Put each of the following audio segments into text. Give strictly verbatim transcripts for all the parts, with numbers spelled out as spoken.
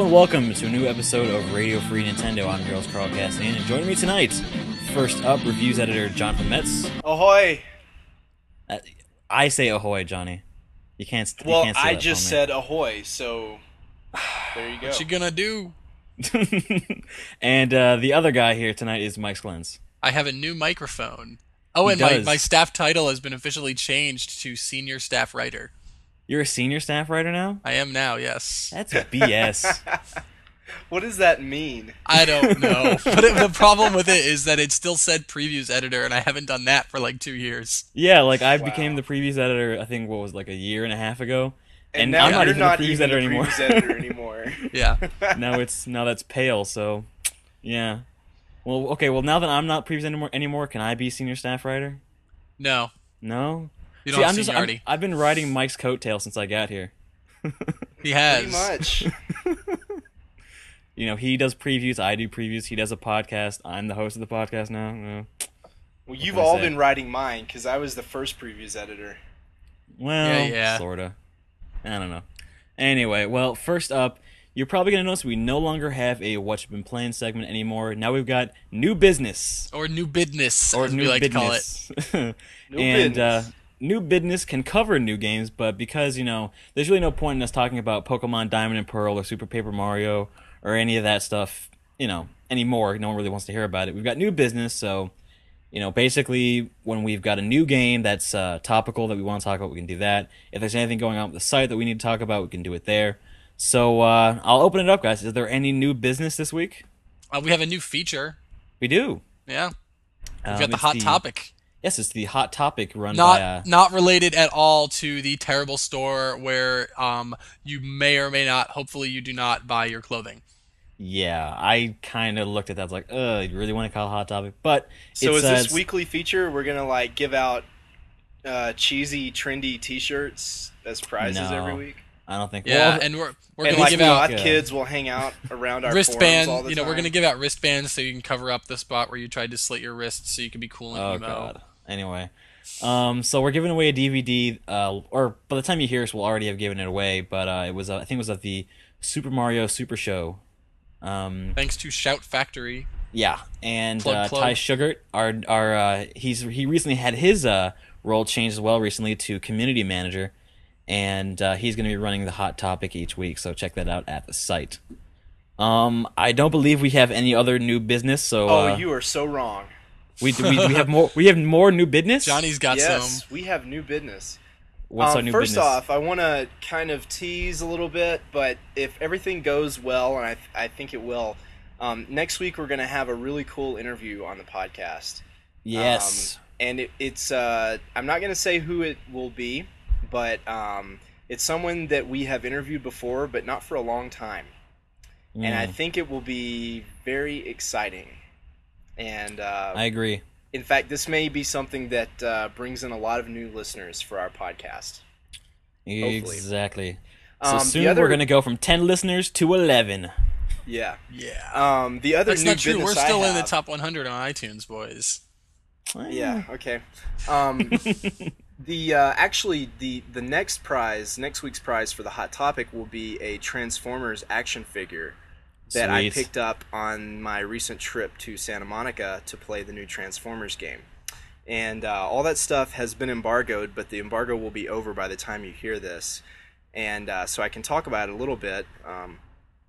and welcome to a new episode of Radio Free Nintendo. I'm your host, Carl Cassian, and joining me tonight, first up, reviews editor Jonathan Metz. Ahoy! Uh, I say ahoy, Johnny. You can't. You Well, can't say I that just for me. said ahoy, so there you go. What you gonna do? And uh, the other guy here tonight is Mike Sklens. I have a new microphone. Oh, He and my, does. my staff title has been officially changed to senior staff writer. You're a senior staff writer now? I am now, yes. That's B S. What does that mean? I don't know. But it, the problem with it is that it still said previews editor, and I haven't done that for like two years. Yeah, like I Wow. became the previews editor. I think what was like a year and a half ago, And, and now I'm not you're even not the previews even editor the anymore. previews editor anymore. Yeah. now it's now that's pale. So, yeah. Well, okay. Well, now that I'm not previews anymore, anymore, can I be senior staff writer? No. No. You See, don't have I'm just, I'm, seniority. I've been riding Mike's coattail since I got here. He has. Pretty much. You know, he does previews, I do previews, he does a podcast, I'm the host of the podcast now. Well, Well, you've What can I all say? been writing mine because I was the first previews editor. well Yeah, yeah. sorta. I don't know. Anyway, well, first up, you're probably going to notice we no longer have a What You've Been Playing segment anymore. Now we've got new business. Or new business, Or as new we like business. to call it. New and business. Uh, new business can cover new games, but because, you know, there's really no point in us talking about Pokemon Diamond and Pearl or Super Paper Mario or any of that stuff, you know, anymore. No one really wants to hear about it. We've got new business, so, you know, basically when we've got a new game that's uh, topical that we want to talk about, we can do that. If there's anything going on with the site that we need to talk about, we can do it there. So uh, I'll open it up, guys. Is there any new business this week? Uh, we have a new feature. We do. Yeah. We've Um, got the it's hot topic. Yes, it's the Hot Topic run Not by... Uh, not related at all to the terrible store where um you may or may not, hopefully you do not buy your clothing. yeah, I kind of looked at that. I was like, ugh, you really want to call it Hot Topic? But So it's, is uh, this it's- weekly feature? We're gonna like give out uh, cheesy, trendy T-shirts as prizes No. every week, I don't think... Yeah, well, and we're we're and gonna like give out goth uh, kids will hang out around our forums all wristband. the You know, we're time. gonna give out wristbands so you can cover up the spot where you tried to slit your wrists, so you can be cool and Oh, emo. God. Anyway. Um, so we're giving away a D V D, uh, or by the time you hear us, we'll already have given it away, but uh, it was, uh, I think it was at the Super Mario Super Show. Um, Thanks to Shout Factory. yeah, and Plug, uh, plug. Ty Sugart, our, our, uh, he's, he recently had his uh, role changed as well recently to Community Manager, and uh, he's going to be running the Hot Topic each week, so check that out at the site. Um, I don't believe we have any other new business, so Oh, uh, you are so wrong. we, we we have more we have more new business. Johnny's got Yes, some. we have new business. What's Um, our new first business? off, I want to kind of tease a little bit, but if everything goes well, and I, th- I think it will, um, next week we're going to have a really cool interview on the podcast. Yes. Um, and it, it's, uh, I'm not going to say who it will be, but um, it's someone that we have interviewed before, but not for a long time. And I Mm, think it will be very exciting. And uh, I agree. in fact, this may be something that uh, brings in a lot of new listeners for our podcast. Hopefully. Exactly. So Um, the soon other- we're gonna go from ten listeners to eleven. Yeah. Yeah. Um, the other That's new not true. We're business I still in the have- top one hundred on iTunes, boys. Yeah. Okay. Um, the uh, actually the the next prize, next week's prize for the hot topic will be a Transformers action figure that I Sweet. picked up on my recent trip to Santa Monica to play the new Transformers game. And uh, all that stuff has been embargoed, but the embargo will be over by the time you hear this. And uh, so I can talk about it a little bit. Um,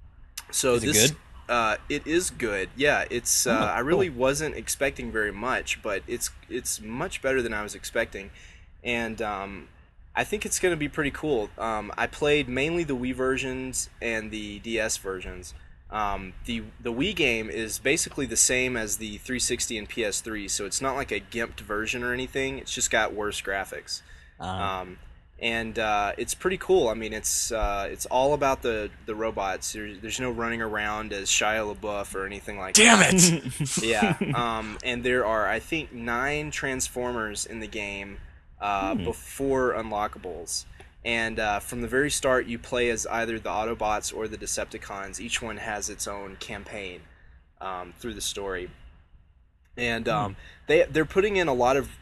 so Is it this, good? Uh, it is good. Yeah, it's. Uh, Oh, I really cool. wasn't expecting very much, but it's it's much better than I was expecting, and um, I think it's going to be pretty cool. Um, I played mainly the Wii versions and the D S versions. Um, the the Wii game is basically the same as the three sixty and P S three, so it's not like a gimped version or anything. It's just got worse graphics. Uh, Um, and uh, it's pretty cool. I mean, it's uh, it's all about the the robots. There's, there's no running around as Shia LaBeouf or anything like Damn that. it! Yeah. Um, and there are, I think, nine Transformers in the game uh, Hmm. before unlockables. And uh, from the very start, you play as either the Autobots or the Decepticons. Each one has its own campaign um, through the story. And um, they they're putting in a lot of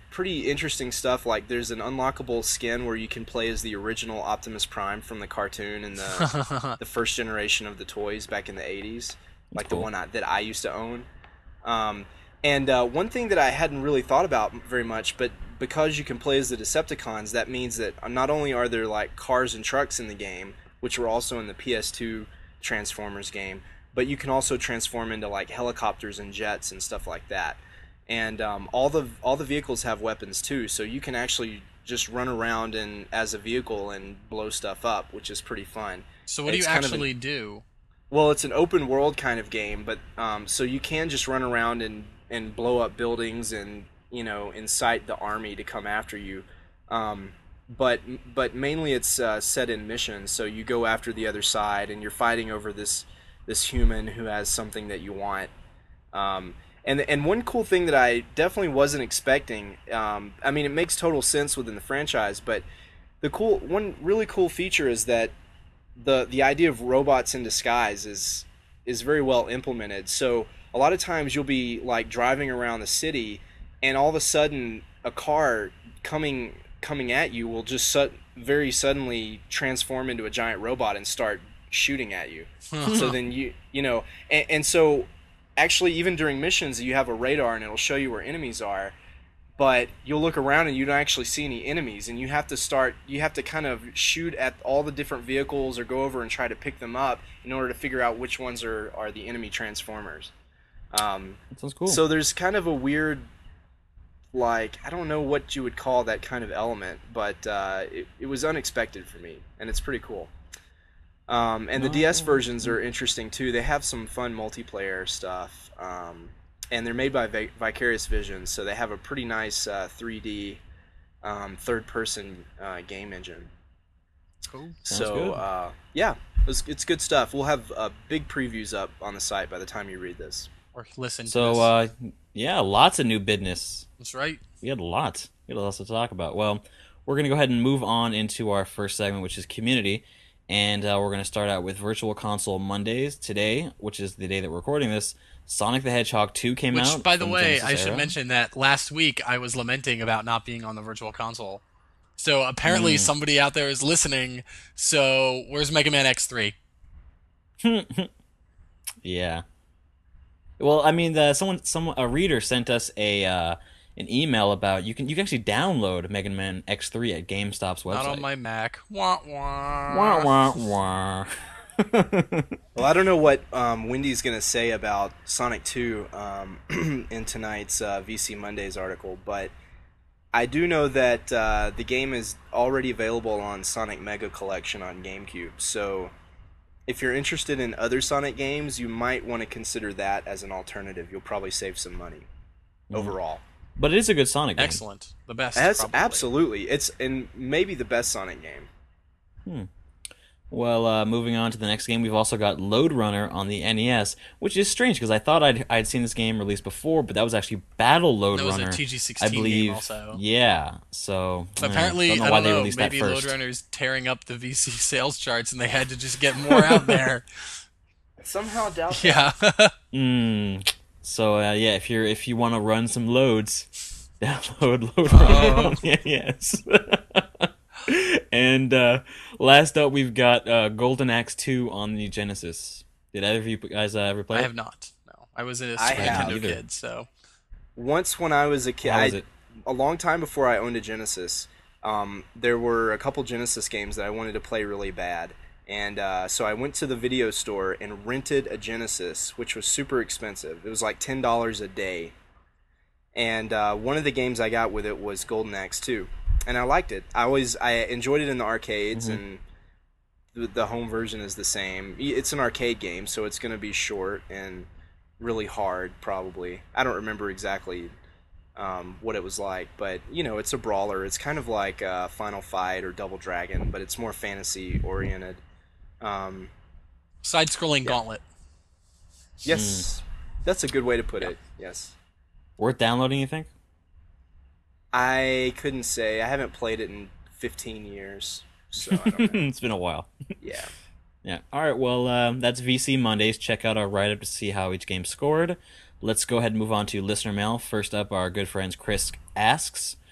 pretty interesting stuff. Like there's an unlockable skin where you can play as the original Optimus Prime from the cartoon and the the first generation of the toys back in the eighties, like cool. the one I, that I used to own. Um, and uh, one thing that I hadn't really thought about very much, but because you can play as the Decepticons, that means that not only are there like cars and trucks in the game, which were also in the P S two Transformers game, but you can also transform into like helicopters and jets and stuff like that. And um, all the all the vehicles have weapons too, so you can actually just run around and as a vehicle and blow stuff up, which is pretty fun. So what do It's you kind of actually an- do? Well, it's an open world kind of game, but um, so you can just run around and, and blow up buildings and, you know, incite the army to come after you. Um, but but mainly it's uh, set in missions, so you go after the other side and you're fighting over this this human who has something that you want. Um, and and one cool thing that I definitely wasn't expecting, um, I mean, it makes total sense within the franchise, but the cool one really cool feature is that the the idea of robots in disguise is is very well implemented. So a lot of times you'll be like driving around the city, and all of a sudden a car coming coming at you will just su- very suddenly transform into a giant robot and start shooting at you. So then you you know, and, and so actually even during missions you have a radar and it'll show you where enemies are. But you'll look around and you don't actually see any enemies, and you have to start. You have to kind of shoot at all the different vehicles or go over and try to pick them up in order to figure out which ones are, are the enemy transformers. Um, That sounds cool. so there's kind of a weird, like I don't know what you would call that kind of element, but uh, it it was unexpected for me, and it's pretty cool. Um, and the D S versions are interesting too. They have some fun multiplayer stuff. Um, And they're made by Vi- Vicarious Visions, so they have a pretty nice uh, three D um, third-person uh, game engine. Cool. Sounds so, good. uh, yeah, it's, it's good stuff. We'll have uh, big previews up on the site by the time you read this. Or listen to So, this. uh, yeah, lots of new business. That's right. We had lots. We had lots to talk about. Well, we're going to go ahead and move on into our first segment, which is community. And uh, we're going to start out with Virtual Console Mondays. Today, which is the day that we're recording this, Sonic the Hedgehog two came Which, out. by the from way, Genesis I should era. mention that last week I was lamenting about not being on the Virtual Console. So apparently Mm. somebody out there is listening. So where's Mega Man X three? Yeah. Well, I mean, the, someone, some a reader sent us a uh, an email about you can you can actually download Mega Man X three at GameStop's website. Not on my Mac. Wah wah. Wah, wah, wah. Well, I don't know what um, Wendy's going to say about Sonic two um, in tonight's uh, V C Mondays article, but I do know that uh, the game is already available on Sonic Mega Collection on GameCube, so if you're interested in other Sonic games, you might want to consider that as an alternative. You'll probably save some money overall. But it is a good Sonic game. Excellent. The best. That's probably. absolutely. It's and maybe the best Sonic game. Hmm. Well, uh, moving on to the next game, we've also got Lode Runner on the N E S, which is strange because I thought I'd I'd seen this game released before, but that was actually Battle Lode That was a Runner. T G sixteen I believe. game also. Yeah. So eh, Apparently, don't know I why don't they know, released maybe that first. Lode Runner's tearing up the V C sales charts and they had to just get more out there. Somehow doubt. Yeah. Mm. So uh, yeah, if you're if you want to run some loads, download Lode Oh. Runner on the N E S. And uh, last up, we've got uh, Golden Axe two on the Genesis. Did either of you guys uh, ever play I it? have not. No. I was a I Super have. Nintendo Either. kid, so. Once when I was a kid, How I, was it? a long time before I owned a Genesis, um, there were a couple Genesis games that I wanted to play really bad. And uh, so I went to the video store and rented a Genesis, which was super expensive. It was like ten dollars a day. And uh, one of the games I got with it was Golden Axe two. And I liked it. I always I enjoyed it in the arcades, Mhm. and the, the home version is the same. It's an arcade game, so it's going to be short and really hard, probably. I don't remember exactly um, what it was like, but, you know, it's a brawler. It's kind of like uh, Final Fight or Double Dragon, but it's more fantasy-oriented. Um, Side scrolling Yeah. gauntlet. yes, that's a good way to put it, yes. Worth downloading, you think? I couldn't say. I haven't played it in fifteen years, so I don't know. It's been a while. Yeah. Yeah. All right. Well, um, that's V C Mondays. Check out our write-up to see how each game scored. Let's go ahead and move on to listener mail. First up, our good friends Chris asks,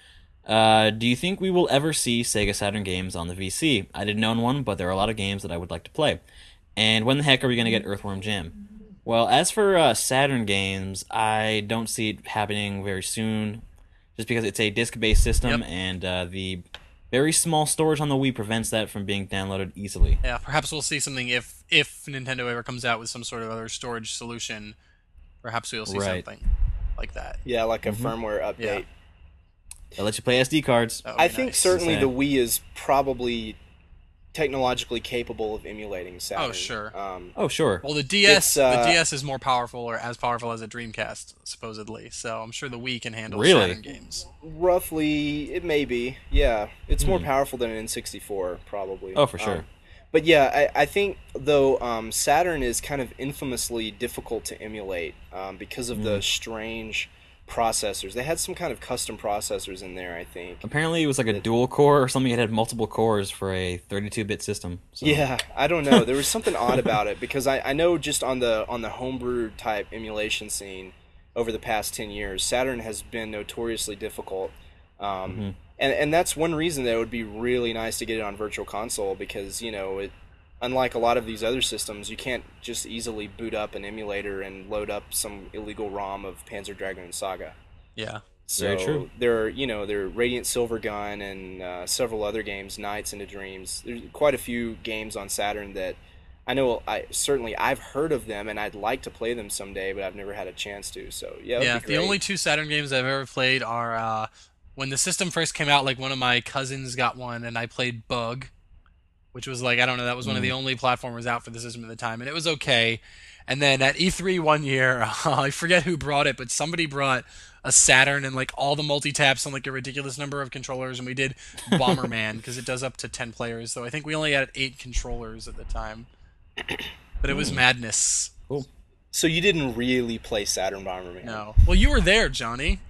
Uh, do you think we will ever see Sega Saturn games on the V C? I didn't own one, but there are a lot of games that I would like to play. And when the heck are we going to get Earthworm Jim? Well, as for uh, Saturn games, I don't see it happening very soon, just because it's a disc-based system, Yep. and uh, the very small storage on the Wii prevents that from being downloaded easily. Yeah, perhaps we'll see something if if Nintendo ever comes out with some sort of other storage solution. Perhaps we'll see Right. something like that. Yeah, like a Mhm. firmware update. Yeah. They'll let you play S D cards. That would I be think nice. certainly Same. the Wii is probably technologically capable of emulating Saturn. Oh, sure. Um, Oh, sure. Well, the D S, It's, uh, the D S is more powerful, or as powerful as a Dreamcast, supposedly. So I'm sure the Wii can handle Really? Saturn games. roughly, it may be. Yeah, it's more Hmm. powerful than an N sixty-four, probably. Oh, for sure. Um, but yeah, I, I think though um, Saturn is kind of infamously difficult to emulate um, because of Hmm. the strange processors. They had some kind of custom processors in there, I think. Apparently, it was like a dual core or something. It had multiple cores for a thirty-two bit system. So. Yeah, I don't know. There was something odd about it because I, I know just on the on the homebrew type emulation scene over the past ten years, Saturn has been notoriously difficult. Um, Mhm. and and that's one reason that it would be really nice to get it on Virtual Console because you know it. Unlike a lot of these other systems, you can't just easily boot up an emulator and load up some illegal ROM of Panzer Dragoon and Saga. Yeah. So Very true. there are, you know, there are Radiant Silvergun and uh, several other games, Nights into Dreams. There's quite a few games on Saturn that I know. I certainly I've heard of them and I'd like to play them someday, but I've never had a chance to. So yeah, Yeah. that'd be The great. only two Saturn games I've ever played are uh, when the system first came out. Like one of my cousins got one, and I played Bug, which was like I don't know. That was one of the only platformers out for the system at the time, and it was okay. And then at E three one year, I forget who brought it, but somebody brought a Saturn and like all the multi-taps on like a ridiculous number of controllers, and we did Bomberman because it does up to ten players. So I think we only had eight controllers at the time, but it was madness. Cool. So you didn't really play Saturn Bomberman? No, well you were there, Johnny.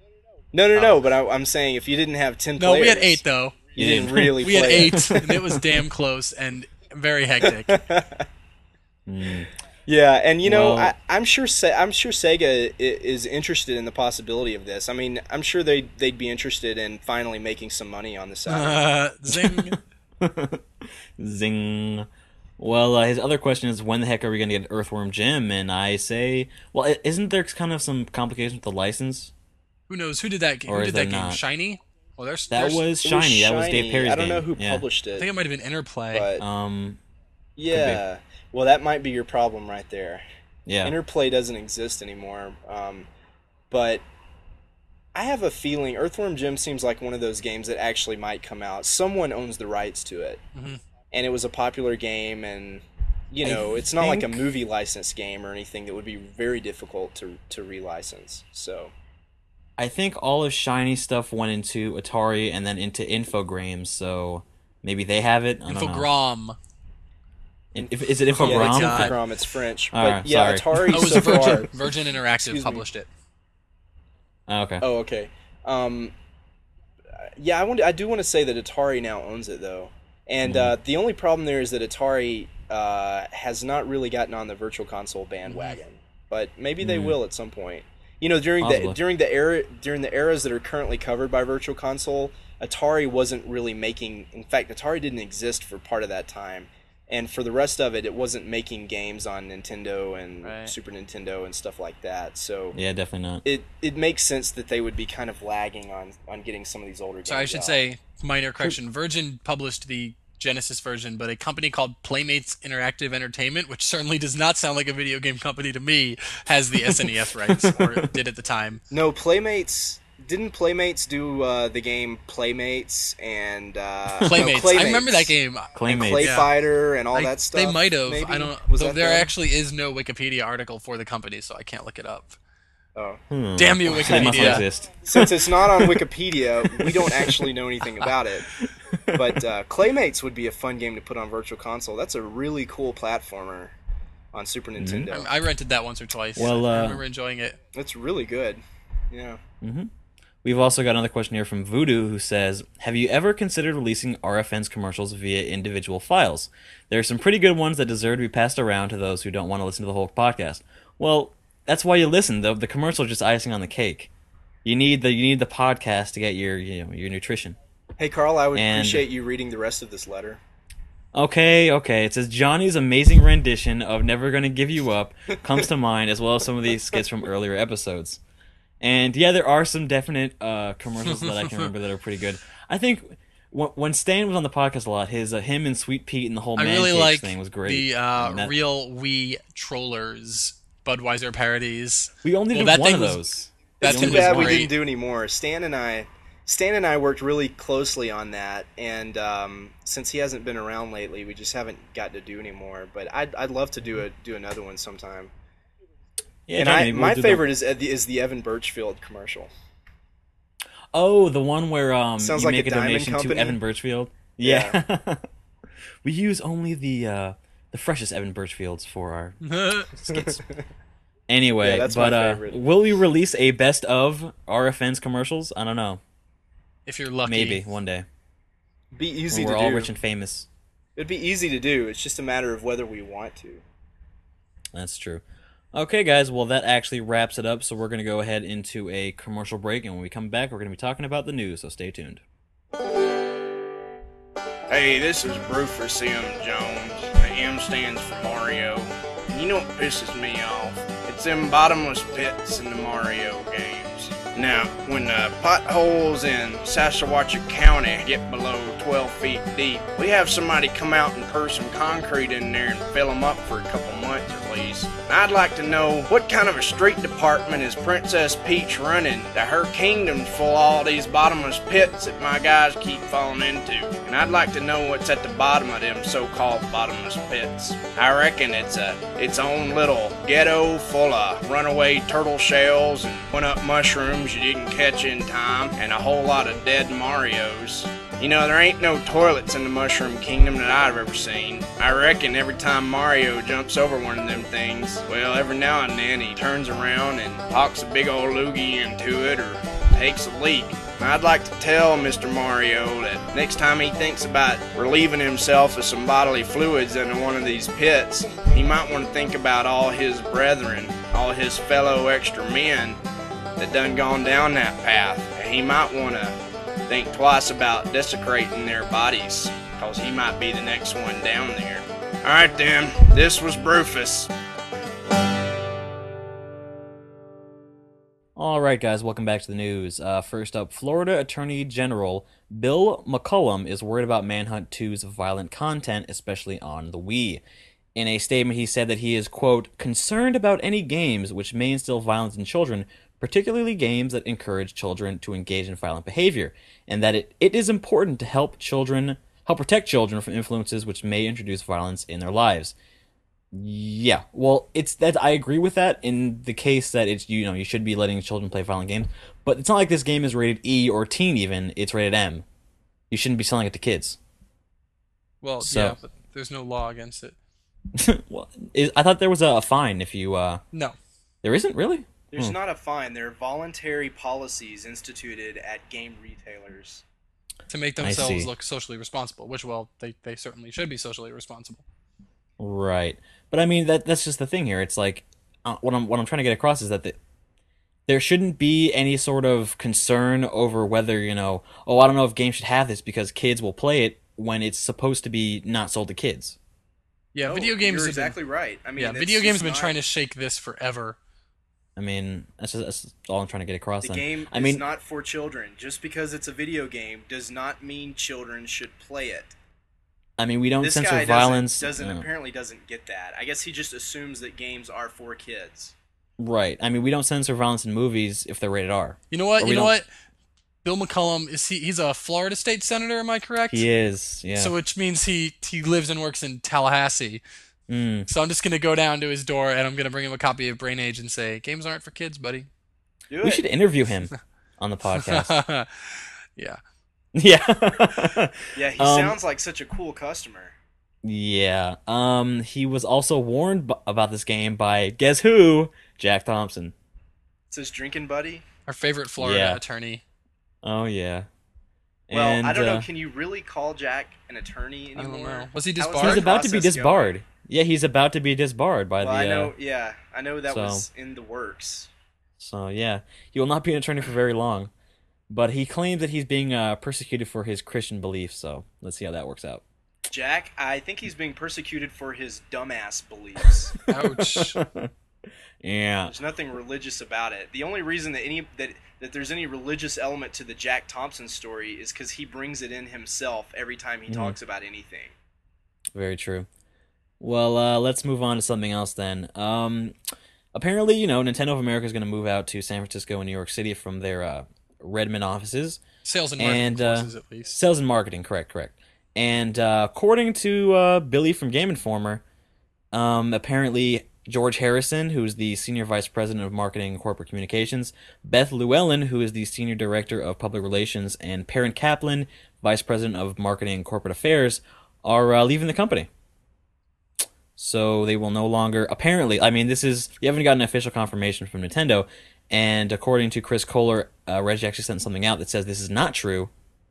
no, no, Oh. no. But I, I'm saying if you didn't have ten No, players, we had eight though. You didn't really. We had play it. eight, and it was damn close and very hectic. Mm. Yeah, and you know, Well- I, I'm sure Se- I'm sure Sega i- is interested in the possibility of this. I mean, I'm sure they they'd be interested in finally making some money on the Saturn. Uh, zing. Zing. Well, uh, his other question is, when the heck are we going to get Earthworm Jim? And I say, well, i- isn't there kind of some complications with the license? Who knows? Who did that game? Or Who is did there that game? not? Shiny? Well, there's That there's- was It was Shiny. That was Dave Shiny. Perry's I don't game. know who yeah. published I it, think it might have been Interplay. but Um, yeah. Well, that might be your problem right there. yeah. Interplay doesn't exist anymore. Um, but I have a feeling Earthworm Jim seems like one of those games that actually might come out. Someone owns the rights to it, Mhm. and it was a popular game, and you I know, it's not like a think- movie license game or anything that would be very difficult to to relicense. So I think all of Shiny stuff went into Atari and then into Infogrames, so maybe they have it. I don't know. Infogrom. In- if- is it yeah, Infogram? it's God. Infogrom. It's French, All but right, yeah, sorry. Atari Oh, it was so Virgin. far. Virgin Interactive Excuse me. published it. Oh, okay. Oh, okay. Um, yeah, I want. I do want to say that Atari now owns it though, and uh, the only problem there is that Atari uh, has not really gotten on the Virtual Console bandwagon, but maybe they Mhm. will at some point. You know, during Possibly. the during the era during the eras that are currently covered by Virtual Console, Atari wasn't really making. In fact, Atari didn't exist for part of that time. And for the rest of it, it wasn't making games on Nintendo and Right. Super Nintendo and stuff like that. So Yeah, definitely not. it it makes sense that they would be kind of lagging on on getting some of these older games. So I should out. say, minor correction. Virgin published the Genesis version, but a company called Playmates Interactive Entertainment, which certainly does not sound like a video game company to me, has the S N E S rights, or did at the time. No, Playmates didn't Playmates do uh, the game Playmates and uh, no, Playmates. I remember that game. and Claymates. Clay Yeah. Fighter and all I- that stuff. They might have. maybe? I don't. Was though that there them? actually is no Wikipedia article for the company, so I can't look it up. Oh. Hmm. Damn you, They must not Wikipedia. exist. Since it's not on Wikipedia, we don't actually know anything about it. But uh, Claymates would be a fun game to put on Virtual Console. That's a really cool platformer on Super Mm-hmm. Nintendo. I rented that once or twice. Well, I uh, remember enjoying it. It's really good. Yeah. We've also got another question here from Voodoo who says, have you ever considered releasing R F N's commercials via individual files? There are some pretty good ones that deserve to be passed around to those who don't want to listen to the whole podcast. Well, that's why you listen, though. The commercial is just icing on the cake. You need the you need the podcast to get your you know your nutrition. Hey, Carl, I would And- appreciate you reading the rest of this letter. Okay, okay. It says Johnny's amazing rendition of "Never Gonna Give You Up" comes to mind, as well as some of these skits from earlier episodes. And yeah, there are some definite uh, commercials that I can remember that are pretty good. I think when, when Stan was on the podcast a lot, his uh, him and Sweet Pete and the whole I man really cakes like thing was great. the uh, And that- real Wii trollers Budweiser parodies. we only well, did that one thing of was- those. that It's We too thing only was did bad one. we great. didn't do any more. Stan and I, Stan and I worked really closely on that, and um, since he hasn't been around lately, we just haven't got to do any more. But I'd I'd love to do a do another one sometime. Yeah, and Johnny, I maybe we'll my do the- favorite is is the Evan Birchfield commercial. Oh, the one where um Sounds you like make a a, diamond donation to company. Evan Birchfield. Yeah. We use only the uh, the freshest Evan Birchfields for our skits. Anyway, Yeah, that's my but uh, favorite. will we release a best of R F N's commercials? I don't know. If you're lucky. Maybe one day Be easy when we're to all do. rich and famous. It'd be easy to do. It's just a matter of whether we want to. That's true. Okay, guys. Well, that actually wraps it up. So we're gonna go ahead into a commercial break, and when we come back, we're gonna be talking about the news. So stay tuned. Hey, this is Rufus M. Jones. The M stands for Mario. And you know what pisses me off? It's them bottomless pits in the Mario games. Now, when the potholes in Saskatchewan County get below twelve feet deep, we have somebody come out and pour some concrete in there and fill them up for a couple months at least. And I'd like to know what kind of a street department is Princess Peach running that her kingdom's full of all these bottomless pits that my guys keep falling into. And I'd like to know what's at the bottom of them so-called bottomless pits. I reckon it's a its own little ghetto full of runaway turtle shells and one-up mushrooms you didn't catch in time and a whole lot of dead Marios. You know, there ain't no toilets in the Mushroom Kingdom that I've ever seen. I reckon every time Mario jumps over one of them things, well, every now and then he turns around and talks a big old loogie into it or takes a leak. And I'd like to tell Mister Mario that next time he thinks about relieving himself of some bodily fluids into one of these pits, he might want to think about all his brethren, all his fellow extra men that done gone down that path. And he might want to think twice about desecrating their bodies, cause he might be the next one down there. Alright then, this was Brufus. All right, guys, welcome back to the news. Uh, first up, Florida Attorney General Bill McCollum is worried about Manhunt two's violent content, especially on the Wii. In a statement, he said that he is, quote, concerned about any games which may instill violence in children, particularly games that encourage children to engage in violent behavior, and that it, it is important to help children, help protect children from influences which may introduce violence in their lives. Yeah, well, it's that I agree with that in the case that it's, you know, you should be letting children play violent games, but it's not like this game is rated E or teen even, it's rated M. You shouldn't be selling it to kids. Well, So- yeah, but there's no law against it. Well, is, I thought there was a fine if you, uh, No. there isn't really? There's Hmm. not a fine. There are voluntary policies instituted at game retailers. To make I themselves see. look socially responsible, which, well, they, they certainly should be socially responsible. Right, but I mean that that's just the thing here. It's like uh, what I'm what I'm trying to get across is that the, there shouldn't be any sort of concern over whether, you know, oh, I don't know if games should have this because kids will play it when it's supposed to be not sold to kids. Yeah, No, video games You're have exactly right. I been, mean, yeah, it's video games just have been not- trying to shake this forever. I mean, that's, just, that's all I'm trying to get across. The then. game I is mean, not for children. Just because it's a video game does not mean children should play it. I mean, we don't This censor guy violence. doesn't, doesn't uh, apparently doesn't get that. I guess he just assumes that games are for kids. right. I mean, we don't censor violence in movies if they're rated R. You know what? Or we You know don't- what? Bill McCollum is he? He's a Florida state senator. Am I correct? He is, yeah. So which means he he lives and works in Tallahassee. Mm. So I'm just gonna go down to his door and I'm gonna bring him a copy of Brain Age and say, "Games aren't for kids, buddy." Do We it. should interview him on the podcast. Yeah. Yeah. Yeah, he Um, sounds like such a cool customer. Yeah. Um. He was also warned b- about this game by guess who? Jack Thompson. It's his drinking buddy. Our favorite Florida Yeah. attorney. Oh yeah. Well, and, I don't know. uh, Can you really call Jack an attorney I don't anymore? know. Was he How is disbarred? that he's about to be process disbarred. going? Yeah, he's about to be disbarred by Well, the. I know. Uh, Yeah, I know that so- was in the works. So yeah, he will not be an attorney for very long. But he claims that he's being uh, persecuted for his Christian beliefs. So let's see how that works out. Jack, I think he's being persecuted for his dumbass beliefs. Ouch. Yeah. There's nothing religious about it. The only reason that any that that there's any religious element to the Jack Thompson story is because he brings it in himself every time he Mhm. talks about anything. Very true. Well, uh, let's move on to something else then. Um, apparently, you know, Nintendo of America is going to move out to San Francisco and New York City from their uh, Redmond offices. Sales and marketing And, uh, courses, at least. Sales and marketing, correct, correct. And uh, according to uh, Billy from Game Informer, um, apparently George Harrison, who is the Senior Vice President of Marketing and Corporate Communications, Beth Llewellyn, who is the Senior Director of Public Relations, and Perrin Kaplan, Vice President of Marketing and Corporate Affairs, are uh, leaving the company. So they will no longer, apparently, I mean, this is, you haven't gotten official confirmation from Nintendo, and according to Chris Kohler, uh, Reggie actually sent something out that says this is not true.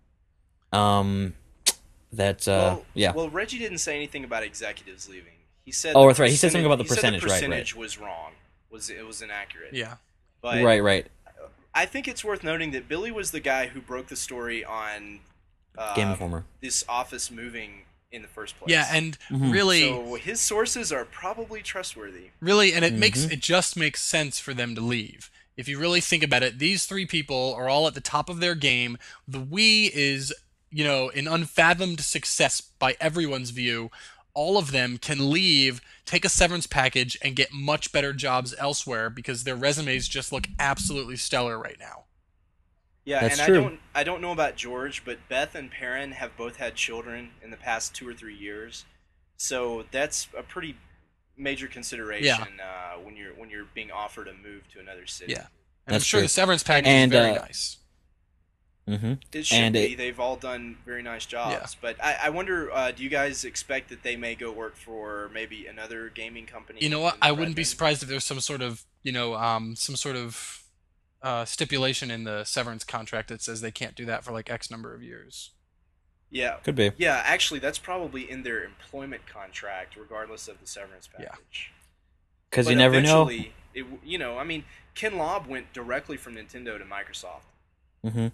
Um, that, uh, well, yeah. Well, Reggie didn't say anything about executives leaving. He said. Oh, the that's right. He said something about the he said percentage, the right, percentage right. was wrong. Was it was inaccurate. Yeah. But Right, right. I think it's worth noting that Billy was the guy who broke the story on uh, Game Informer. this office moving in the first place. Yeah, and Mhm. really, so his sources are probably trustworthy. really, and it makes Mhm. it just makes sense for them to leave. If you really think about it, these three people are all at the top of their game. The Wii is, you know, an unfathomed success by everyone's view. All of them can leave, take a severance package, and get much better jobs elsewhere because their resumes just look absolutely stellar right now. Yeah, That's and true. I don't I don't know about George, but Beth and Perrin have both had children in the past two or three years, so that's a pretty major consideration uh, when you're when you're being offered a move to another city. Yeah. And That's I'm sure true. the severance package And, is very uh, nice. Mm-hmm. It should And be. it- They've all done very nice jobs. Yeah. But I, I wonder, uh, do you guys expect that they may go work for maybe another gaming company? You know what? in I wouldn't be Redmond? surprised if there's some sort of, you know, um, some sort of uh, stipulation in the severance contract that says they can't do that for like X number of years. Yeah. Could be. Yeah, actually, that's probably in their employment contract, regardless of the severance Yeah. package. Because you But never know. eventually, It, you know, I mean, Ken Lobb went directly from Nintendo to Microsoft. Mm-hmm.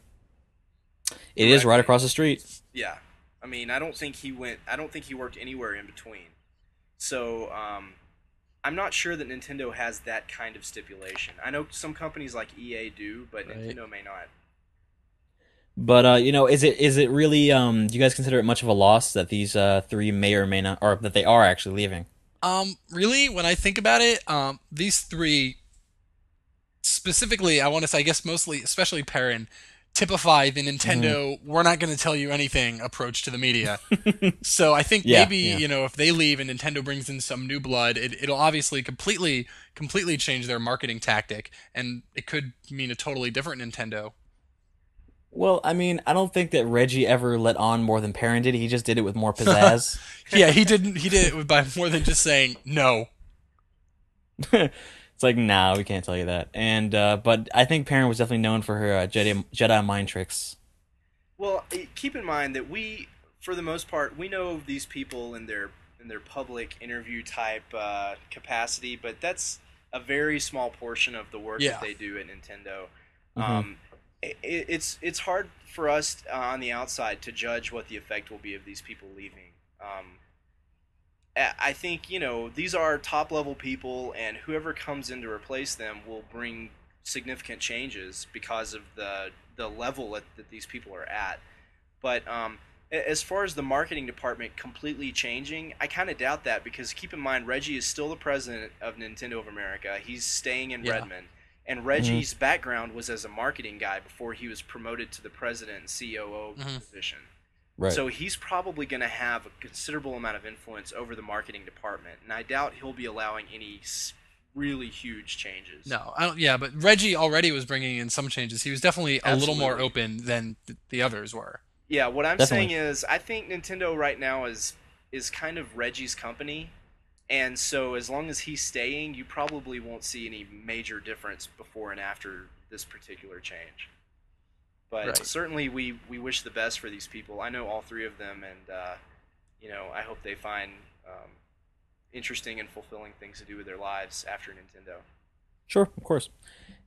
It is right Directly. across the street. Yeah, I mean, I don't think he went. I don't think he worked anywhere in between. So, um, I'm not sure that Nintendo has that kind of stipulation. I know some companies like E A do, but Right. Nintendo may not. But uh, you know, is it is it really? Um, do you guys consider it much of a loss that these uh, three may or may not, or that they are actually leaving? Um, really, when I think about it, um, these three, specifically, I want to say, I guess mostly, especially Perrin, typify the Nintendo, Mm-hmm. we're not going to tell you anything approach to the media. So I think Yeah, maybe, yeah. you know, if they leave and Nintendo brings in some new blood, it, it'll obviously completely, completely change their marketing tactic, and it could mean a totally different Nintendo. Well, I mean, I don't think that Reggie ever let on more than Perrin did. He just did it with more pizzazz. Yeah, he didn't, he did it by more than just saying no. It's like, nah, we can't tell you that. And uh, but I think Perrin was definitely known for her uh, Jedi Jedi mind tricks. Well, eh, keep in mind that we, for the most part, we know of these people in their in their public interview type uh, capacity, but that's a very small portion of the work Yeah. that they do at Nintendo. Mhm. Um, it, it's it's hard for us uh, on the outside to judge what the effect will be of these people leaving. Um, I I think, you know, these are top level people, and whoever comes in to replace them will bring significant changes because of the the level that, that these people are at. But um, a- as far as the marketing department completely changing, I kind of doubt that, because keep in mind, Reggie is still the president of Nintendo of America. He's staying in Yeah. Redmond. And Reggie's background was as a marketing guy before he was promoted to the president and C O O Mhm. position. Right. So he's probably going to have a considerable amount of influence over the marketing department, and I doubt he'll be allowing any s- really huge changes. No, I don't, yeah, but Reggie already was bringing in some changes. He was definitely a little more Absolutely. open than th- the others were. Yeah, what I'm Definitely. saying is, I think Nintendo right now is is kind of Reggie's company, and so as long as he's staying, you probably won't see any major difference before and after this particular change. But Right. certainly, we, we wish the best for these people. I know all three of them, and uh, you know, I hope they find um, interesting and fulfilling things to do with their lives after Nintendo. Sure, of course.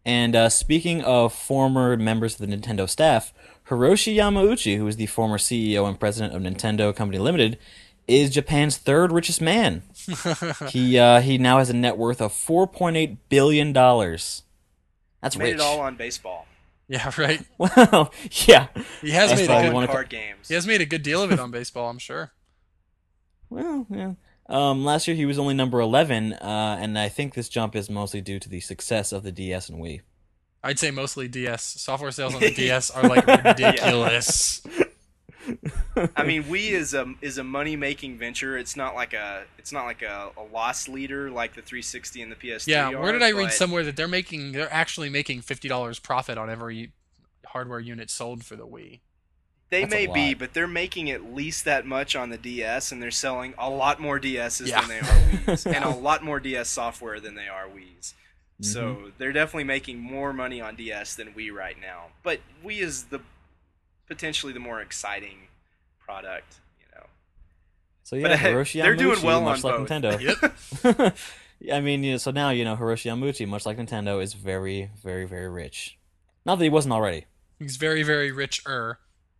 And uh, speaking of former members of the Nintendo staff, Hiroshi Yamauchi, who is the former C E O and president of Nintendo Company Limited, is Japan's third richest man. He uh, he now has a net worth of four point eight billion dollars. That's Made rich. it all on baseball. Yeah, right. Well, yeah. He has That's made why a we good, wanna- Card games. he has made a good deal of it on baseball, I'm sure. Well, yeah. Um, last year he was only number eleven, uh, and I think this jump is mostly due to the success of the D S and Wii. I'd say mostly D S. Software sales on the D S are like ridiculous. I mean, Wii is a is a money making venture. It's not like a it's not like a, a loss leader like the three sixty and the P S three. Yeah, are, where did I read but somewhere that they're making they're actually making fifty dollars profit on every hardware unit sold for the Wii. They That's a may be, lot. but they're making at least that much on the D S, and they're selling a lot more D Ss Yeah. than they are Wii's, and a lot more D S software than they are Wii's. So Mm-hmm. they're definitely making more money on D S than Wii right now. But Wii is the potentially the more exciting product, you know. So yeah, But, uh, Hiroshi they're doing Yamauchi, well much on like both. Nintendo. I mean, you know, so now you know Hiroshi Yamauchi, much like Nintendo, is very, very, very rich. Not that he wasn't already. He's very, very rich-er.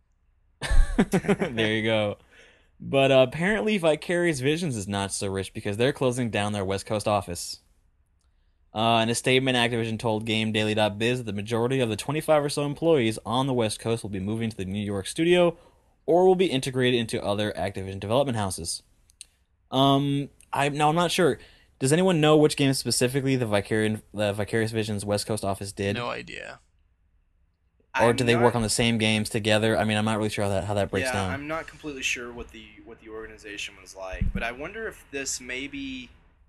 There you go. But uh, apparently, Vicarious Visions is not so rich because they're closing down their West Coast office. Uh, in a statement, Activision told GameDaily.biz that the majority of the twenty-five or so employees on the West Coast will be moving to the New York studio or will be integrated into other Activision development houses. Um, I now I'm not sure. Does anyone know which game specifically the Vicarious the Vicarious Visions West Coast office did, No idea. or I'm do they not- work on the same games together? I mean, I'm not really sure how that how that breaks yeah, down. I'm not completely sure what the what the organization was like, but I wonder if this maybe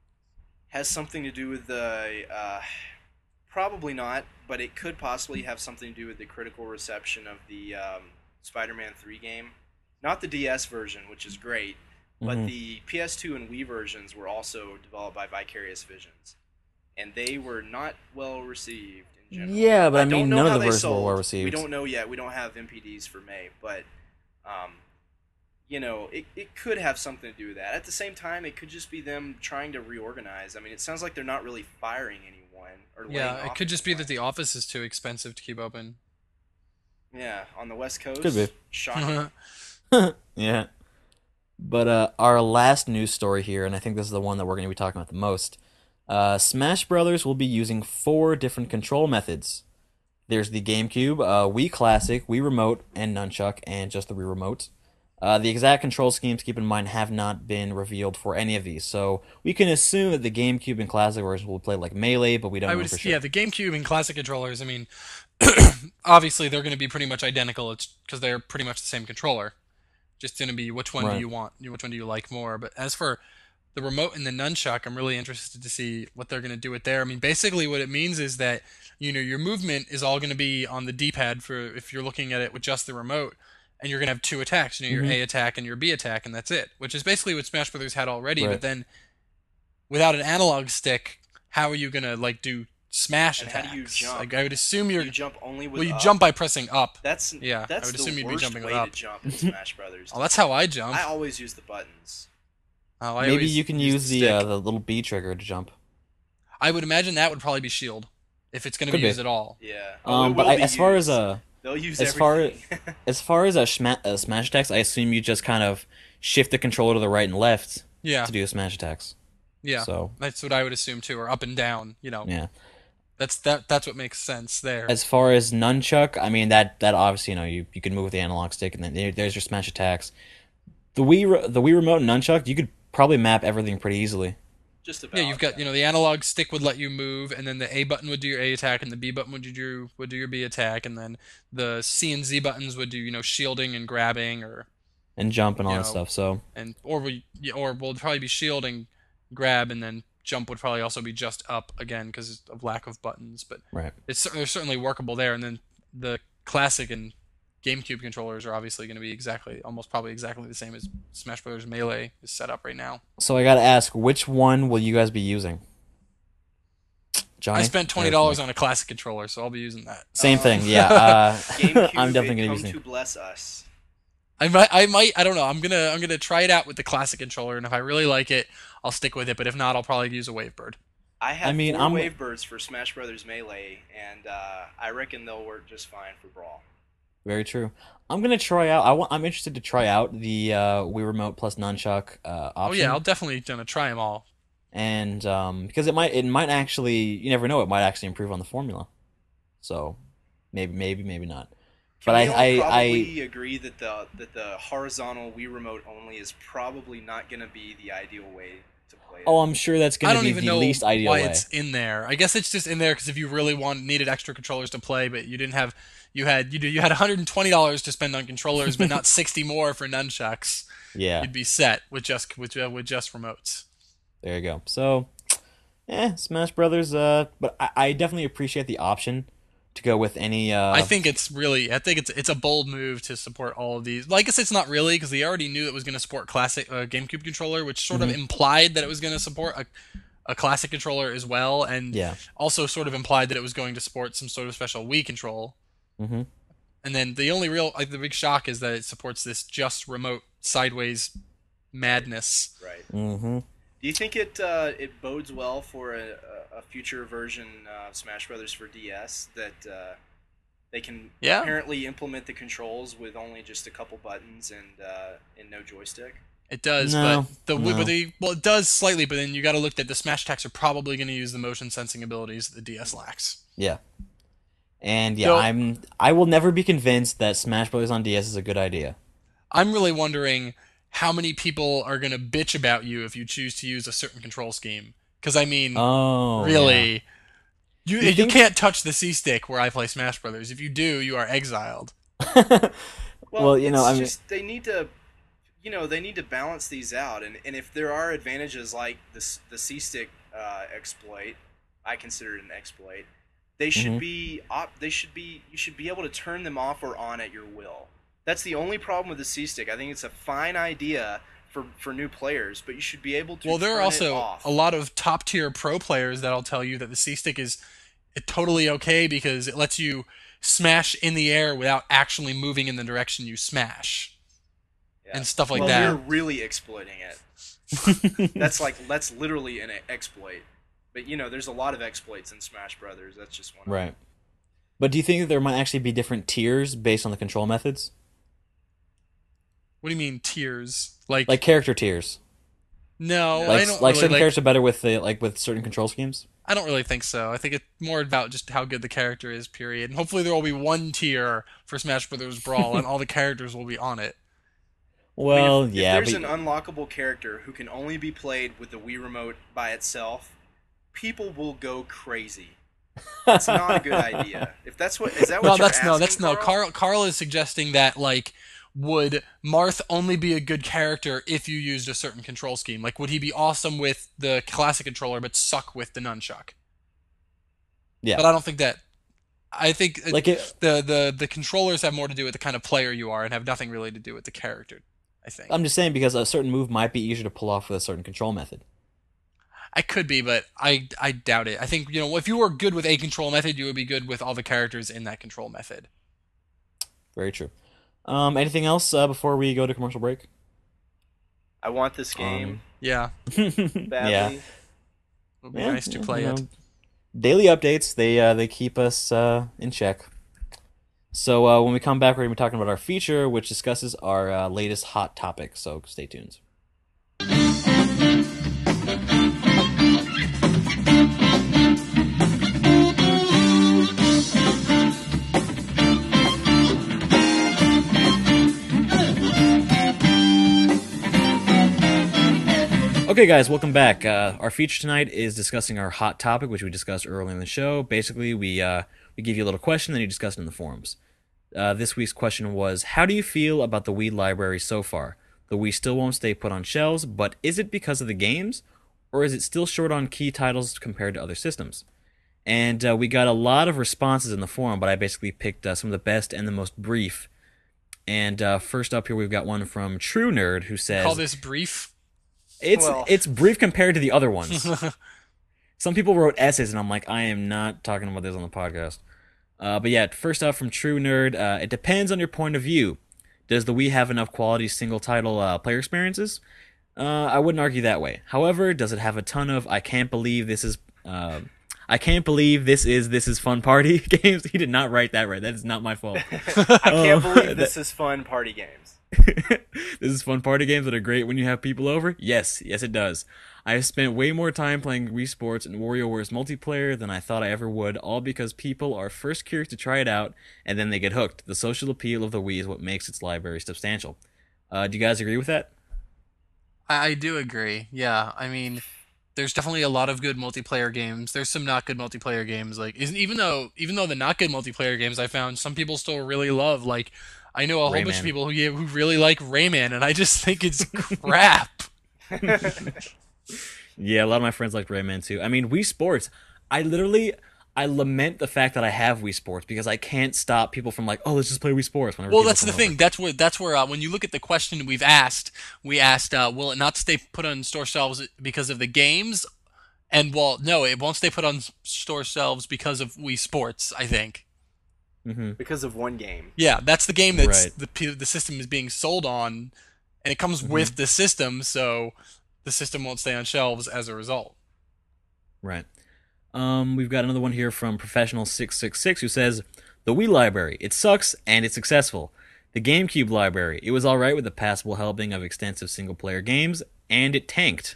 has something to do with the. Uh, probably not, but it could possibly have something to do with the critical reception of the um, Spider-Man three game. Not the D S version, which is great, but Mhm. the P S two and Wii versions were also developed by Vicarious Visions, and they were not well received in general. Yeah, but I, don't mean, know none how of the they versions were sold. well received. We don't know yet. We don't have M P Ds for May, but um, you know, it, it could have something to do with that. At the same time, it could just be them trying to reorganize. I mean, it sounds like they're not really firing anyone or laying Yeah, it off could just be anyone. that the office is too expensive to keep open. Yeah, on the West Coast. Could be. Shocking. Yeah. But uh, our last news story here, and I think this is the one that we're going to be talking about the most. Uh, Smash Brothers will be using four different control methods. There's the GameCube, uh, Wii Classic, Wii Remote, and Nunchuck, and just the Wii Remote. Uh, the exact control schemes, keep in mind, have not been revealed for any of these, so we can assume that the GameCube and Classic versions will play like Melee, but we don't I know would, for sure. yeah, the GameCube and classic controllers. I mean, obviously they're going to be pretty much identical. It's because they're pretty much the same controller. Just going to be which one Right. do you want? Which one do you like more? But as for the remote and the nunchuck, I'm really interested to see what they're going to do with there. I mean, basically what it means is that you know your movement is all going to be on the D-pad for if you're looking at it with just the remote, and you're going to have two attacks. You know, your Mhm. A attack and your B attack, and that's it. Which is basically what Smash Brothers had already. Right. But then without an analog stick, how are you going to like do smash And attacks? how do you jump? Like I would assume you're You jump only with well, you up. jump by pressing up. That's Yeah, I That's would the assume you'd be worst jumping way with up. to jump in Smash Brothers. Oh, that's how I jump. I always use the buttons. Oh, I Maybe always you can use use the stick. uh, the little B trigger to jump. I would imagine that would probably be shield, if it's going to Could be be. used at all. Yeah. Um, Oh, it but will I, be as far as used. uh, They'll use as far everything. as far as a sma- uh, smash attacks, I assume you just kind of shift the controller to the right and left Yeah, to do smash attacks. yeah. So That's what I would assume too, or up and down. You know, yeah. that's that. That's what makes sense there. As far as nunchuck, I mean that that obviously you know you, you can move with the analog stick and then there, there's your smash attacks. The Wii re- the Wii remote and nunchuck, you could probably map everything pretty easily. Just about. Yeah, you've got you know the analog stick would let you move, and then the A button would do your A attack, and the B button would do your would do your B attack, and then the C and Z buttons would do you know shielding and grabbing, or And jump and all You that know, know, stuff. So and or we yeah, or will probably be shielding, grab, and then jump would probably also be just up again because of lack of buttons. But right. it's cer- they're certainly workable there. And then the classic and GameCube controllers are obviously going to be exactly, almost probably exactly the same as Smash Brothers Melee is set up right now. So I gotta ask, which one will you guys be using? Johnny? I spent twenty dollars on a classic controller, so I'll be using that. Same Oh. thing. Yeah. Uh, GameCube, I'm definitely it gonna be come using. to bless us. I might, I might, I don't know. I'm gonna, I'm gonna try it out with the classic controller, and if I really like it, I'll stick with it. But if not, I'll probably use a Wavebird. I had I mean, four I'm- Wavebirds for Smash Brothers Melee, and uh, I reckon they'll work just fine for Brawl. Very true. I'm gonna try out. I want. I'm interested to try out the uh, Wii Remote plus Nunchuck uh, option. Oh yeah, I'll definitely gonna try them all. and um, because it might, it might actually. You never know. It might actually improve on the formula. So maybe, maybe, maybe not. But Can I, we all I, I, probably agree that the that the horizontal Wii Remote only is probably not going to be the ideal way to play it. oh, I'm sure that's I gonna don't be even the know least ideal why way. it's in there. I guess it's just in there because if you really want needed extra controllers to play, but you didn't have, you had you do you had one hundred twenty dollars to spend on controllers, but not sixty more for nunchucks. Yeah, You'd be set with just with uh, with just remotes. there you go. So, eh, Smash Brothers. Uh, but I, I definitely appreciate the option to go with any. Uh, I think it's really, I think it's it's a bold move to support all of these. Well, I guess it's not really because they already knew it was going to support classic uh, GameCube controller, which sort Mhm. of implied that it was going to support a, a classic controller as well, and Yeah. also sort of implied that it was going to support some sort of special Wii control. hmm And then the only real, like the big shock is that it supports this just remote sideways madness. Right. hmm Do you think it uh, it bodes well for a, a future version of Smash Brothers for D S that uh, they can Yeah. apparently implement the controls with only just a couple buttons and uh, and no joystick? It does, No, but the no. but the well, it does slightly, but then you got to look at the Smash Attacks are probably going to use the motion sensing abilities that the D S lacks. Yeah. And yeah, So- I'm. I will never be convinced that Smash Brothers on D S is a good idea. I'm really wondering how many people are going to bitch about you if you choose to use a certain control scheme. Because I mean, Oh, really, you You you, think- can't touch the C stick where I play Smash Brothers. If you do, you are exiled. yeah. Well, Well, you know, it's I mean- just they need to, you know, they need to balance these out, and, and if there are advantages like this the C stick uh, exploit, I consider it an exploit. They should Mhm. be op- they should be you should be able to turn them off or on at your will. That's the only problem with the C stick. I think it's a fine idea for for new players, but you should be able to. Well, there turn are it also off. a lot of top tier pro players that'll tell you that the C stick is it totally okay because it lets you smash in the air without actually moving in the direction you smash Yeah. and stuff like well, that. you're really exploiting it. That's like that's literally an exploit. But you know, there's a lot of exploits in Smash Brothers. That's just one. of them. Right. But do you think that there might actually be different tiers based on the control methods? What do you mean tiers? Like, Like character tiers. no, I Like don't like really certain like, characters are better with the like with certain control schemes? I don't really think so. I think it's more about just how good the character is, period. And hopefully there will be one tier for Smash Brothers Brawl and all the characters will be on it. Well, I mean, if, yeah, if there's but an unlockable character who can only be played with the Wii Remote by itself, people will go crazy. It's not a good idea. If that's what is that what No, you're that's no, that's asking, no. Carl? Carl Carl is suggesting that like would Marth only be a good character if you used a certain control scheme? Like would he be awesome with the classic controller but suck with the nunchuck? yeah. But I don't think that I think it- Like it, the, the the controllers have more to do with the kind of player you are and have nothing really to do with the character, I think. I'm just saying because a certain move might be easier to pull off with a certain control method. I could be, but I I doubt it. I think, you know, if you were good with a control method, you would be good with all the characters in that control method. Very true. Um, anything else uh, before we go to commercial break? I want this game Yeah. badly. yeah. It would be Yeah, nice to yeah, play you it. know, daily updates, they uh, they keep us uh, in check. So uh, when we come back, we're going to be talking about our feature, which discusses our uh, latest hot topic. So stay tuned. Okay, guys, welcome back. Uh, our feature tonight is discussing our hot topic, which we discussed earlier in the show. Basically, we uh, we give you a little question, then you discuss it in the forums. Uh, this week's question was, how do you feel about the Wii library so far? The Wii still won't stay put on shelves, but is it because of the games, or is it still short on key titles compared to other systems? And uh, we got a lot of responses in the forum, but I basically picked uh, some of the best and the most brief. And uh, first up here, we've got one from True Nerd, who says... Call this brief. It's Well- it's brief compared to the other ones. Some people wrote essays, and I'm like, I am not talking about this on the podcast. Uh, but yeah, first off from True Nerd, uh, it depends on your point of view. Does the Wii have enough quality single-title uh, player experiences? Uh, I wouldn't argue that way. However, does it have a ton of I can't believe this is Um, I can't believe this is this is fun party games. He did not write that right. That is not my fault. I can't Oh, believe this is fun party games. This is fun party games that are great when you have people over. Yes, yes, it does. I have spent way more time playing Wii Sports and WarioWare's multiplayer than I thought I ever would, all because people are first curious to try it out, and then they get hooked. The social appeal of the Wii is what makes its library substantial. Uh, do you guys agree with that? I, I do agree. Yeah, I mean, there's definitely a lot of good multiplayer games. There's some not good multiplayer games. Like, isn't even though even though the not good multiplayer games I found some people still really love. Like, I know a whole bunch Rayman. of people who yeah, who really like Rayman, and I just think it's crap. Yeah, a lot of my friends like Rayman too. I mean, Wii Sports, I literally, I lament the fact that I have Wii Sports because I can't stop people from like, oh, let's just play Wii Sports. Whenever Well, people that's the come thing. over. That's where that's where uh, when you look at the question we've asked, we asked, uh, will it not stay put on store shelves because of the games? And well, no, it won't stay put on s- store shelves because of Wii Sports. I think. Mm-hmm. Because of one game. Yeah, that's the game that's Right. the p- the system is being sold on, and it comes Mm-hmm. with the system, so the system won't stay on shelves as a result. Right. Um, we've got another one here from Professional six six six who says, the Wii library, it sucks and it's successful. The GameCube library, it was alright with a passable helping of extensive single-player games, and it tanked.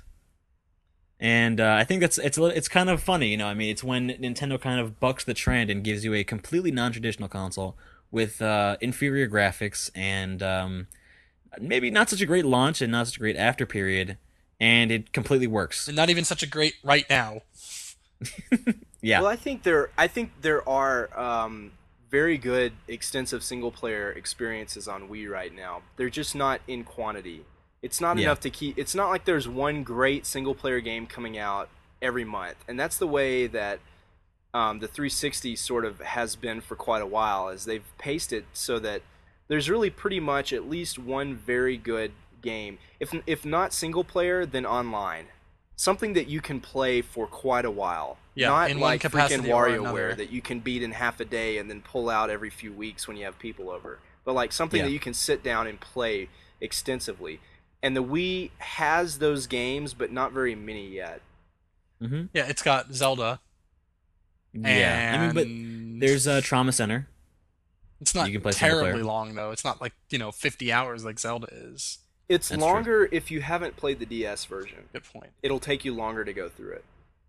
And uh, I think that's it's a li- it's kind of funny, you know. I mean, it's when Nintendo kind of bucks the trend and gives you a completely non-traditional console with uh, inferior graphics and um, maybe not such a great launch and not such a great after period, and it completely works. And not even such a great right now. Yeah. Well, I think there I think there are um, very good extensive single player experiences on Wii right now. They're just not in quantity. It's not Yeah. enough to keep. It's not like there's one great single player game coming out every month, and that's the way that um, the three sixty sort of has been for quite a while. As they've paced it so that there's really pretty much at least one very good game, if if not single player, then online. Something that you can play for quite a while. Yeah, Not in one like freaking capacity or WarioWare another. that you can beat in half a day and then pull out every few weeks when you have people over. But like something Yeah. that you can sit down and play extensively. And the Wii has those games, but not very many yet. Mm-hmm. Yeah, it's got Zelda. Yeah. I mean, but and there's a Trauma Center. it's not you can play single terribly player. long though. It's not like you know fifty hours like Zelda is. It's That's true. longer if you haven't played the D S version. Good point. It'll take you longer to go through it.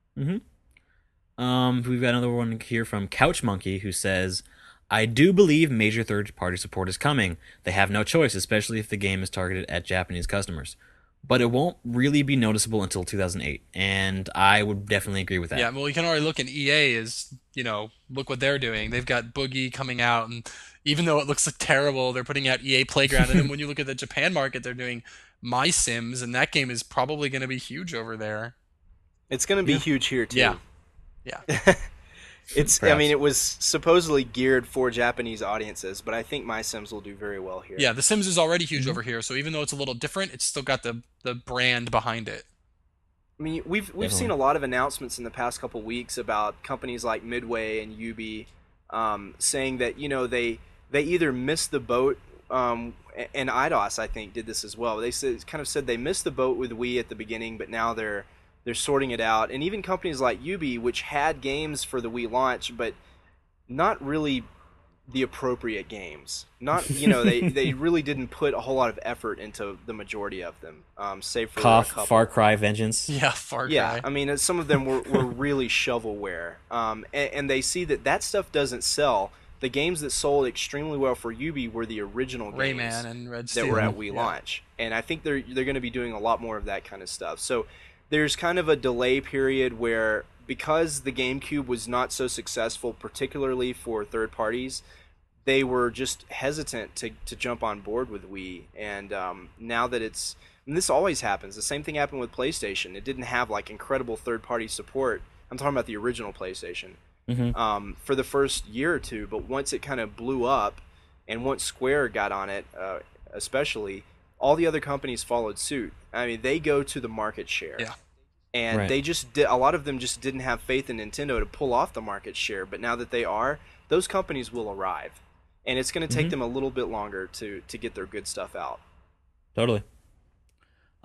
Mm-hmm. Um, we've got another one here from Couch Monkey who says, I do believe major third-party support is coming. They have no choice, especially if the game is targeted at Japanese customers. But it won't really be noticeable until two thousand eight, and I would definitely agree with that. Yeah, well, you can already look at E A is, you know, look what they're doing. They've got Boogie coming out, and even though it looks terrible, they're putting out E A Playground. And then when you look at the Japan market, they're doing My Sims, and that game is probably going to be huge over there. It's going to be Yeah. huge here too. Yeah. Yeah. It's. I Perhaps. mean, it was supposedly geared for Japanese audiences, but I think My Sims will do very well here. Yeah, The Sims is already huge Mm-hmm. over here, so even though it's a little different, it's still got the, the brand behind it. I mean, we've we've seen Definitely. a lot of announcements in the past couple weeks about companies like Midway and Ubi um, saying that you know they they either missed the boat. Um, a- and Eidos, I think, did this as well. They said, kind of said they missed the boat with Wii at the beginning, but now they're they're sorting it out. And even companies like Ubi, which had games for the Wii launch, but not really the appropriate games. Not you know they, they really didn't put a whole lot of effort into the majority of them, um, save for a Cough, couple. Far Cry Vengeance. Yeah, Far Cry. Yeah, I mean, uh, some of them were, were really shovelware, um, and, and they see that that stuff doesn't sell. The games that sold extremely well for Ubi were the original games Rayman and Red that Steel. were at Wii Yeah. launch, and I think they're they're going to be doing a lot more of that kind of stuff. So there's kind of a delay period where because the GameCube was not so successful, particularly for third parties, they were just hesitant to, to jump on board with Wii. And um, now that it's, and this always happens, the same thing happened with PlayStation. It didn't have like incredible third party support. I'm talking about the original PlayStation Mm-hmm. um, for the first year or two, but once it kind of blew up, and once Square got on it, uh, especially, all the other companies followed suit. I mean, they go to the market share. Yeah. And Right. they just did, a lot of them just didn't have faith in Nintendo to pull off the market share, but now that they are, those companies will arrive. And it's going to take Mhm. them a little bit longer to, to get their good stuff out. Totally.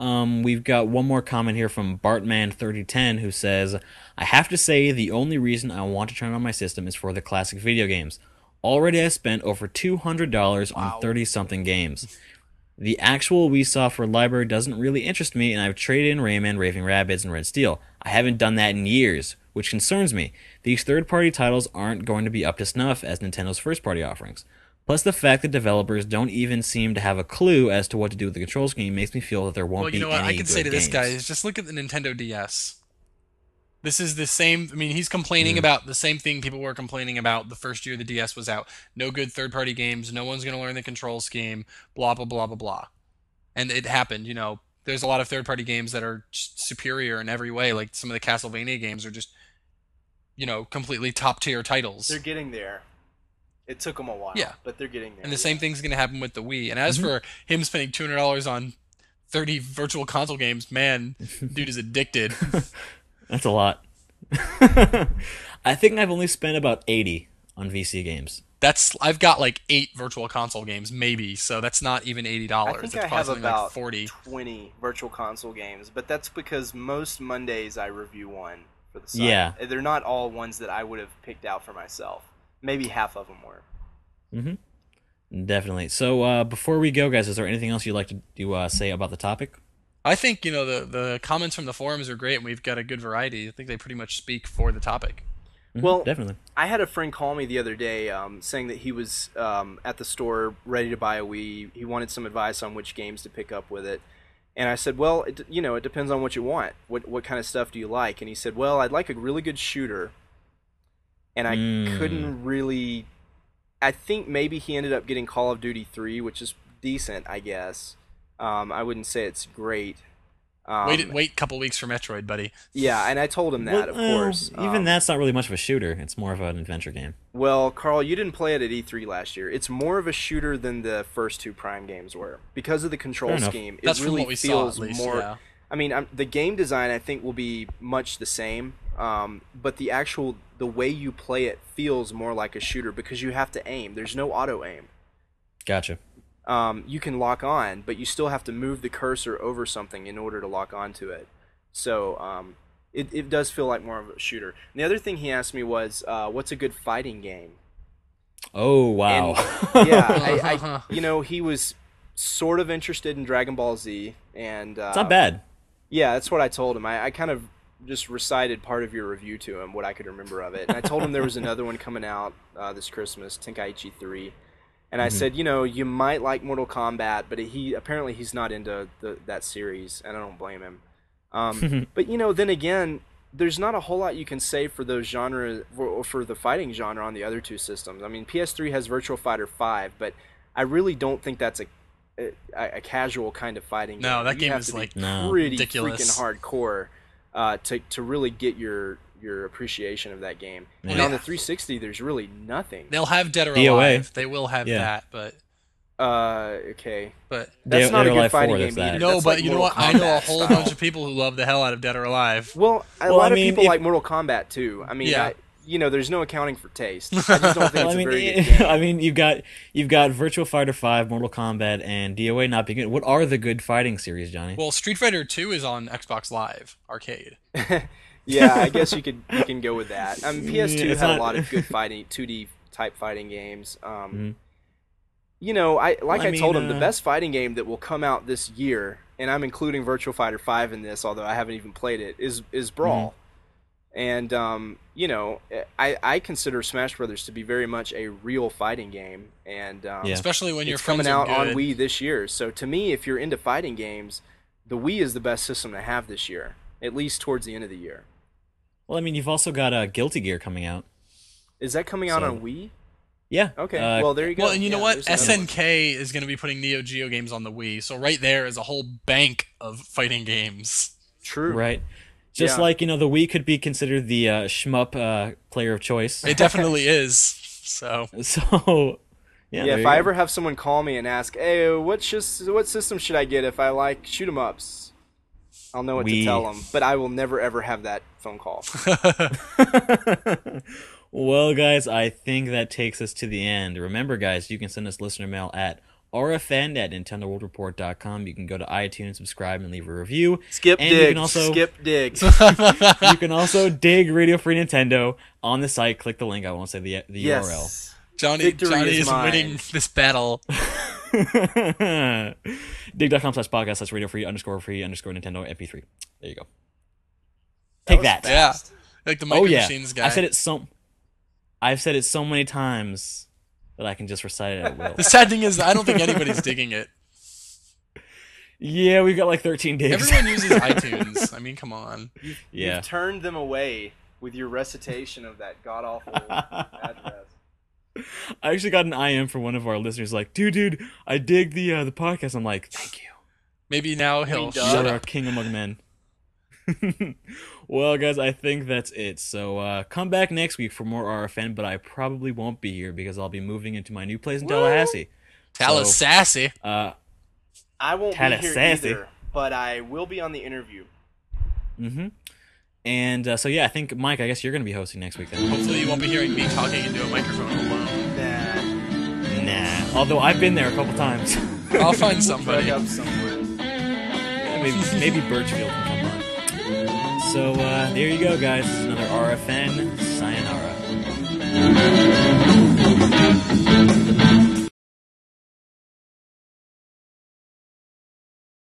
Um, we've got one more comment here from Bartman thirty ten who says, I have to say the only reason I want to turn on my system is for the classic video games. Already I spent over two hundred dollars on thirty-something games. The actual Wii software library doesn't really interest me, and I've traded in Rayman, Raving Rabbids, and Red Steel. I haven't done that in years, which concerns me. These third-party titles aren't going to be up to snuff as Nintendo's first-party offerings. Plus, the fact that developers don't even seem to have a clue as to what to do with the control scheme makes me feel that there won't Well, be you know any what I can say to good this guy games. is just look at the Nintendo D S. This is the same. I mean, he's complaining Mhm. about the same thing people were complaining about the first year the D S was out. No good third-party games. No one's going to learn the control scheme. Blah blah blah blah blah. And it happened. You know, there's a lot of third-party games that are just superior in every way. Like some of the Castlevania games are just, you know, completely top-tier titles. They're getting there. It took them a while, Yeah. but they're getting there. And the same yeah. thing's going to happen with the Wii. And as Mhm. for him spending two hundred dollars on thirty virtual console games, man, dude is addicted. That's a lot. I think I've only spent about eighty on V C games. That's I've got like eight virtual console games, maybe. So that's not even eighty I dollars. think It's I probably have something about like forty. twenty virtual console games, but that's because most Mondays I review one for the site. Yeah. They're not all ones that I would have picked out for myself. Maybe half of them were. Mm-hmm. Definitely. So uh, before we go, guys, is there anything else you'd like to, to uh, say about the topic? I think you know the the comments from the forums are great, and we've got a good variety. I think they pretty much speak for the topic. Mhm, Well, definitely. I had a friend call me the other day um, saying that he was um, at the store ready to buy a Wii. He wanted some advice on which games to pick up with it. And I said, well, it, you know, it depends on what you want. What what kind of stuff do you like? And he said, well, I'd like a really good shooter. And I Mm. couldn't really... I think maybe he ended up getting Call of Duty three, which is decent, I guess. Um, I wouldn't say it's great. Um, wait, wait, a couple weeks for Metroid, buddy. Yeah, and I told him that, of Well, course. uh, even Um, that's not really much of a shooter. It's more of an adventure game. Well, Carl, you didn't play it at E three last year. It's more of a shooter than the first two Prime games were. Because of the control Fair enough. scheme, it That's from really what we saw, feels at least. more... Yeah. I mean, I'm, the game design, I think, will be much the same, um, but the actual... the way you play it feels more like a shooter because you have to aim. There's no auto-aim. Gotcha. Um, you can lock on, but you still have to move the cursor over something in order to lock onto it. So um, it, it does feel like more of a shooter. And the other thing he asked me was, uh, what's a good fighting game? Oh, wow. And, yeah, I, I, you know, he was sort of interested in Dragon Ball Z, and uh, It's not bad. Yeah, that's what I told him. I, I kind of just recited part of your review to him, what I could remember of it. And I told him there was another one coming out uh, this Christmas, Tenkaichi three. And I Mhm. said, you know, you might like Mortal Kombat, but he apparently he's not into the, that series, and I don't blame him. Um, but you know, then again, there's not a whole lot you can say for those genre for, for the fighting genre on the other two systems. I mean, P S three has Virtua Fighter five, but I really don't think that's a a, a casual kind of fighting game. No, that You game have is, to be like, No. pretty ridiculous. freaking hardcore uh, to to really get your your appreciation of that game. And Yeah. on the three sixty, there's really nothing. They'll have Dead or D O A. Alive. They will have Yeah. that, but Uh, okay. but That's Dead- not Dead a or good Alive four, fighting there's game that. either. no, That's but like you know Mortal what? I know a Kombat whole style. bunch of people who love the hell out of Dead or Alive. Well, a Well, lot I of mean, people if- like Mortal Kombat too. I mean, Yeah. I, you know, there's no accounting for taste. I just don't think Well, it's I mean, a very good game. I mean, you've got you've got Virtua Fighter five, Mortal Kombat, and D O A not being good. What are the good fighting series, Johnny? Well, Street Fighter two is on Xbox Live Arcade. Yeah, I guess you could you can go with that. Um, P S two Yeah, it's had not- a lot of good fighting, two D type fighting games. Um, Mhm. You know, I like Well, I I, told mean, him, the uh, best fighting game that will come out this year, and I'm including Virtua Fighter five in this, although I haven't even played it, is is Brawl. Mm-hmm. And um, you know, I I consider Smash Brothers to be very much a real fighting game, and um, Yeah. Especially when your it's friends coming out are on good. Wii this year. So to me, if you're into fighting games, the Wii is the best system to have this year, at least towards the end of the year. Well, I mean, you've also got uh, Guilty Gear coming out. Is that coming out So- on Wii? Yeah. Okay, Uh, well there you go. Well, and you know Yeah, what? there's another one. S N K is going to be putting Neo Geo games on the Wii, so right there is a whole bank of fighting games. True. right. Just Yeah. like, you know, the Wii could be considered the uh, shmup uh, player of choice. It definitely is. So So, yeah. Yeah, there if you I go. ever have someone call me and ask, "Hey, what just what system should I get if I like shoot 'em ups?" I'll know what Wii. to tell them, but I will never ever have that phone call. Well, guys, I think that takes us to the end. Remember, guys, you can send us listener mail at R F N at Nintendo World Report dot com. You can go to iTunes, subscribe, and leave a review. Skip and you dig. can also, Skip dig. You can also dig Radio Free Nintendo on the site. Click the link. I won't say the the yes. U R L. Johnny, Victory Johnny is is, mine. winning this battle. dig.com slash podcast slash radio free underscore free underscore Nintendo M P three. There you go. Take was that. Yeah. fast. Like the Micro Oh yeah. Machines guy. I said it so I've said it so many times that I can just recite it at will. The sad thing is, I don't think anybody's digging it. Yeah, we've got like thirteen digs. Everyone uses iTunes. I mean, come on. Yeah. You've turned them away with your recitation of that god awful address. I actually got an I M from one of our listeners like, dude, dude, I dig the uh, the podcast. I'm like, thank you. Maybe now he'll Duh. shut You're a up. king among men. Well, guys, I think that's it. So uh, come back next week for more R F N, but I probably won't be here because I'll be moving into my new place in Tallahassee. Tallahassee. So, uh, I won't be Tallahassee. here either, but I will be on the interview. mm-hmm. And uh, so, yeah, I think, Mike, I guess you're going to be hosting next week then. Hopefully you won't be hearing me talking into a microphone alone. Nah, Nah. Although I've been there a couple times. I'll find plug somebody. up somewhere. Yeah, maybe, maybe Birchfield can come on. So, uh, there you go, guys. This is another R F N. Sayonara.